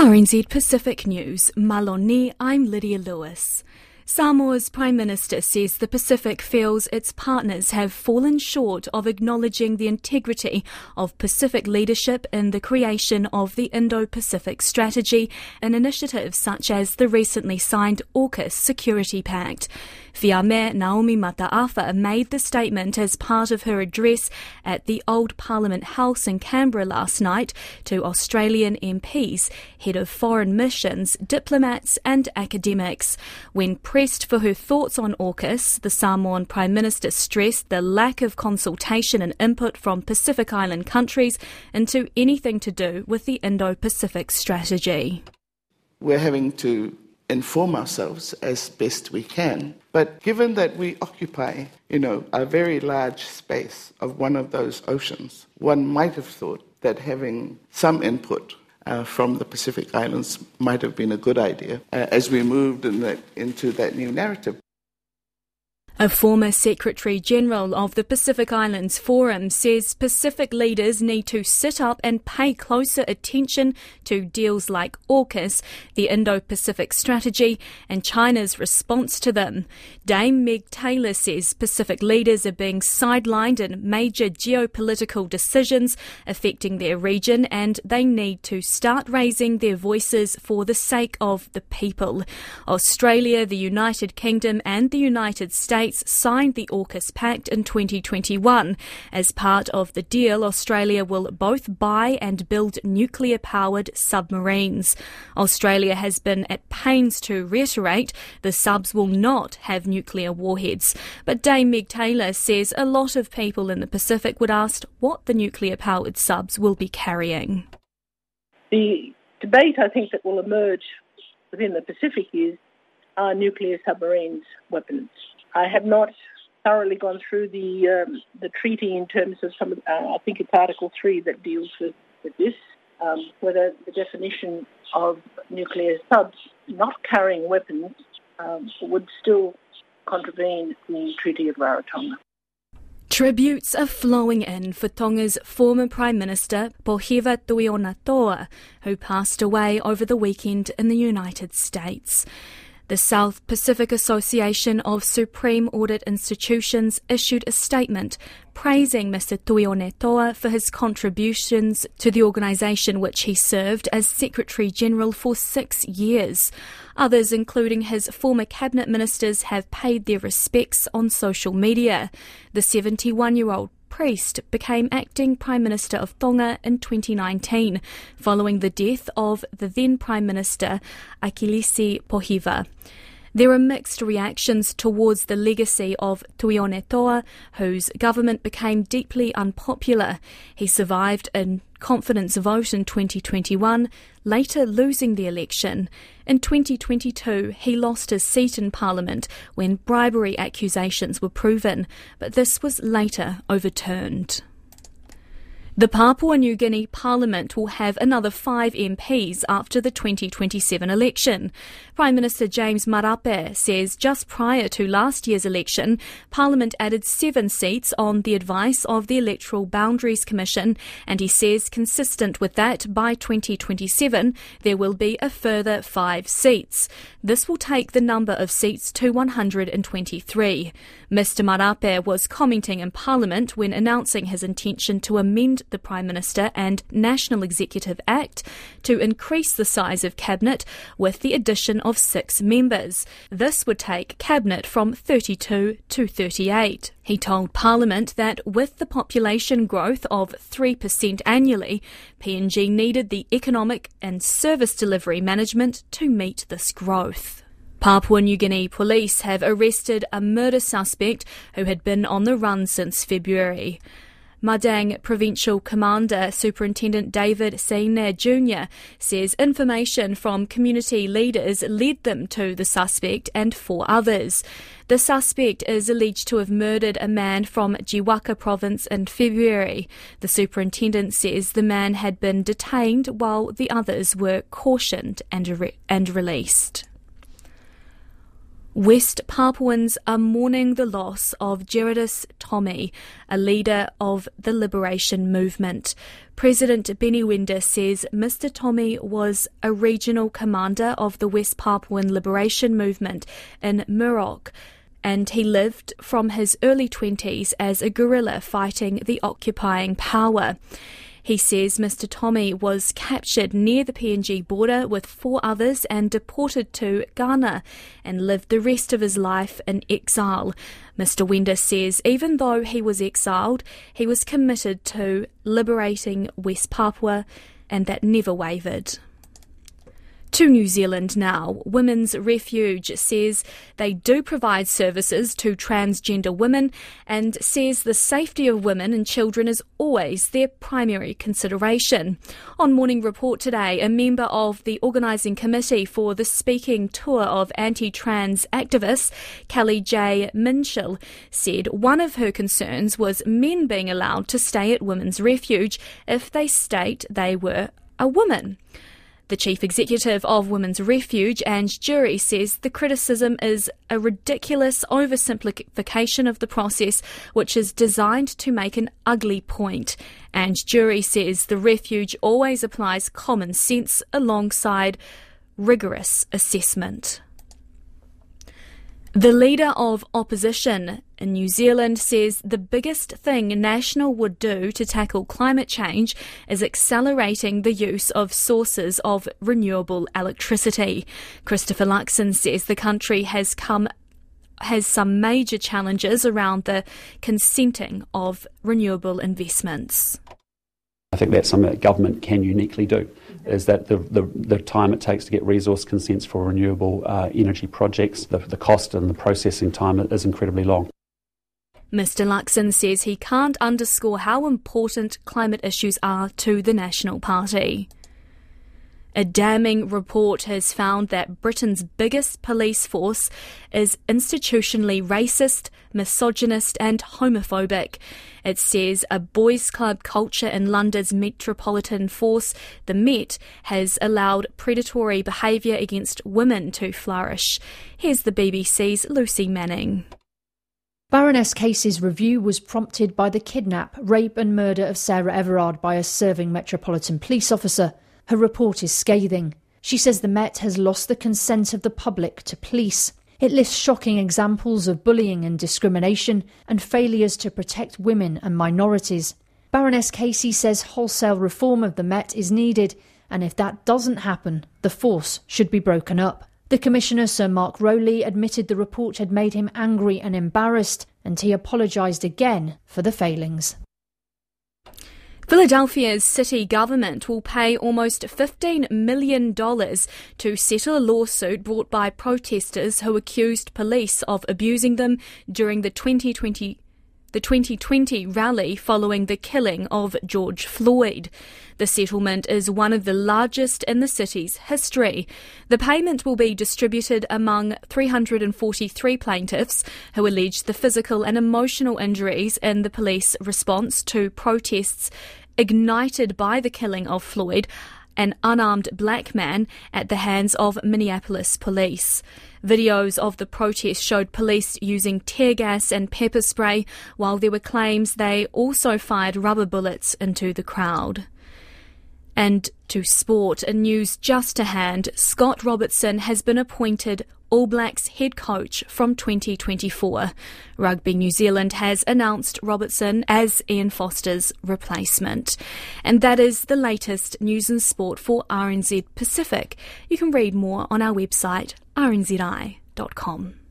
RNZ Pacific News, Maloni, I'm Lydia Lewis. Samoa's Prime Minister says the Pacific feels its partners have fallen short of acknowledging the integrity of Pacific leadership in the creation of the Indo-Pacific Strategy and initiatives such as the recently signed AUKUS Security Pact. Whiame Naomi Mataafa made the statement as part of her address at the Old Parliament House in Canberra last night to Australian MPs, head of foreign missions, diplomats and academics. When pressed for her thoughts on AUKUS, the Samoan Prime Minister stressed the lack of consultation and input from Pacific Island countries into anything to do with the Indo-Pacific Strategy. We're having to inform ourselves as best we can. But given that we occupy, a very large space of one of those oceans, one might have thought that having some input from the Pacific Islands might have been a good idea as we moved into that new narrative. A former Secretary-General of the Pacific Islands Forum says Pacific leaders need to sit up and pay closer attention to deals like AUKUS, the Indo-Pacific Strategy, and China's response to them. Dame Meg Taylor says Pacific leaders are being sidelined in major geopolitical decisions affecting their region, and they need to start raising their voices for the sake of the people. Australia, the United Kingdom and the United States signed the AUKUS Pact in 2021. As part of the deal, Australia will both buy and build nuclear-powered submarines. Australia has been at pains to reiterate the subs will not have nuclear warheads. But Dame Meg Taylor says a lot of people in the Pacific would ask what the nuclear-powered subs will be carrying. The debate, I think, that will emerge within the Pacific is, are nuclear submarines weapons? I have not thoroughly gone through the treaty in terms of some of, I think it's Article 3 that deals with this, whether the definition of nuclear subs not carrying weapons would still contravene the Treaty of Rarotonga. Tributes are flowing in for Tonga's former Prime Minister, Pohiva Tuionatoa, who passed away over the weekend in the United States. The South Pacific Association of Supreme Audit Institutions issued a statement praising Mr. Tuionatoa for his contributions to the organisation, which he served as Secretary-General for 6 years. Others, including his former cabinet ministers, have paid their respects on social media. The 71-year-old priest became acting Prime Minister of Tonga in 2019, following the death of the then Prime Minister Akilisi Pohiva. There are mixed reactions towards the legacy of Tuionatoa, whose government became deeply unpopular. He survived a confidence vote in 2021, later losing the election. In 2022, he lost his seat in Parliament when bribery accusations were proven, but this was later overturned. The Papua New Guinea Parliament will have another 5 MPs after the 2027 election. Prime Minister James Marape says just prior to last year's election, Parliament added 7 seats on the advice of the Electoral Boundaries Commission, and he says consistent with that, by 2027 there will be a further 5 seats. This will take the number of seats to 123. Mr Marape was commenting in Parliament when announcing his intention to amend the Prime Minister and National Executive Act to increase the size of Cabinet with the addition of 6 members. This would take Cabinet from 32 to 38. He told Parliament that with the population growth of 3% annually, PNG needed the economic and service delivery management to meet this growth. Papua New Guinea police have arrested a murder suspect who had been on the run since February. Madang Provincial Commander Superintendent David Seiner Jr. says information from community leaders led them to the suspect and 4 others. The suspect is alleged to have murdered a man from Jiwaka province in February. The superintendent says the man had been detained while the others were cautioned and released. West Papuans are mourning the loss of Gerardus Tomi, a leader of the liberation movement. President Benny Wenda says Mr. Tomi was a regional commander of the West Papuan liberation movement in Murok, and he lived from his early 20s as a guerrilla fighting the occupying power. He says Mr. Tomi was captured near the PNG border with 4 others and deported to Ghana and lived the rest of his life in exile. Mr. Wenda says even though he was exiled, he was committed to liberating West Papua, and that never wavered. To New Zealand now. Women's Refuge says they do provide services to transgender women and says the safety of women and children is always their primary consideration. On Morning Report today, a member of the organising committee for the speaking tour of anti-trans activists, Kelly J. Minshall, said one of her concerns was men being allowed to stay at Women's Refuge if they state they were a woman. The chief executive of Women's Refuge, Ange Jury, says the criticism is a ridiculous oversimplification of the process which is designed to make an ugly point. Ange Jury says the refuge always applies common sense alongside rigorous assessment. The leader of opposition in New Zealand says the biggest thing National would do to tackle climate change is accelerating the use of sources of renewable electricity. Christopher Luxon says the country has some major challenges around the consenting of renewable investments. I think that's something that government can uniquely do, is that the time it takes to get resource consents for renewable energy projects, the cost and the processing time is incredibly long. Mr. Luxon says he can't underscore how important climate issues are to the National Party. A damning report has found that Britain's biggest police force is institutionally racist, misogynist and homophobic. It says a boys' club culture in London's Metropolitan Force, the Met, has allowed predatory behaviour against women to flourish. Here's the BBC's Lucy Manning. Baroness Casey's review was prompted by the kidnap, rape and murder of Sarah Everard by a serving Metropolitan Police officer. Her report is scathing. She says the Met has lost the consent of the public to police. It lists shocking examples of bullying and discrimination and failures to protect women and minorities. Baroness Casey says wholesale reform of the Met is needed, and if that doesn't happen, the force should be broken up. The Commissioner, Sir Mark Rowley, admitted the report had made him angry and embarrassed, and he apologised again for the failings. Philadelphia's city government will pay almost $15 million to settle a lawsuit brought by protesters who accused police of abusing them during the 2020 rally following the killing of George Floyd. The settlement is one of the largest in the city's history. The payment will be distributed among 343 plaintiffs who alleged the physical and emotional injuries in the police response to protests ignited by the killing of Floyd, an unarmed black man, at the hands of Minneapolis police. Videos of the protest showed police using tear gas and pepper spray, while there were claims they also fired rubber bullets into the crowd. And to sport, in news just to hand, Scott Robertson has been appointed All Blacks head coach from 2024. Rugby New Zealand has announced Robertson as Ian Foster's replacement. And that is the latest news and sport for RNZ Pacific. You can read more on our website rnzi.com.